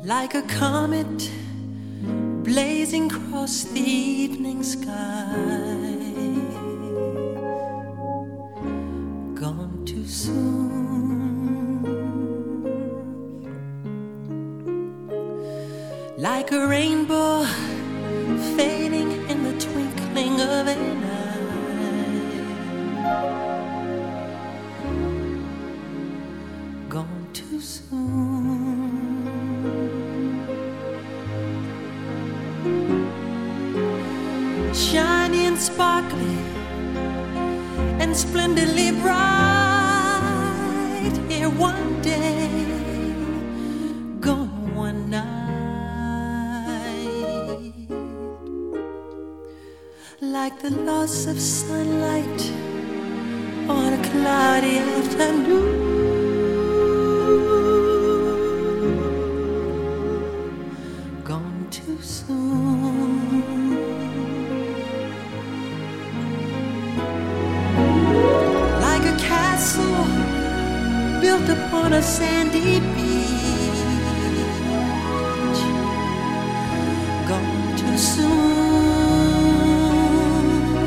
like a comet blazing across the evening sky. Gone too soon, like a rainbow fading in the twinkling of an eye. Gone too soon. Shiny and sparkly and splendidly bright, here one day, gone one night. Like the loss of sunlight on a cloudy afternoon, gone too soon. Like a castle built upon a sandy beach, gone too soon.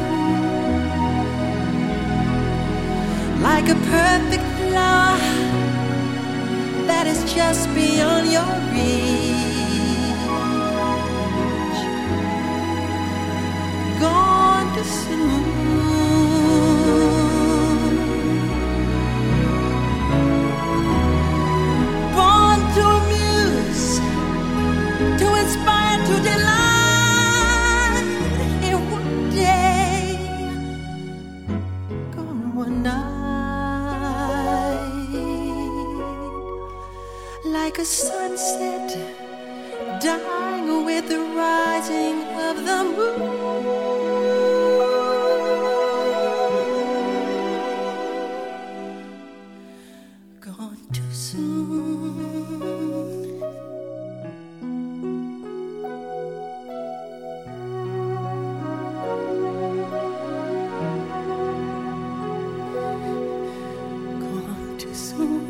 Like a perfect flower that is just beyond your reach, gone too soon. Born to amuse, to inspire, to delight, here one day, gone one night. Like a sunset dying with the rising of the moon, gone too soon. Gone too soon.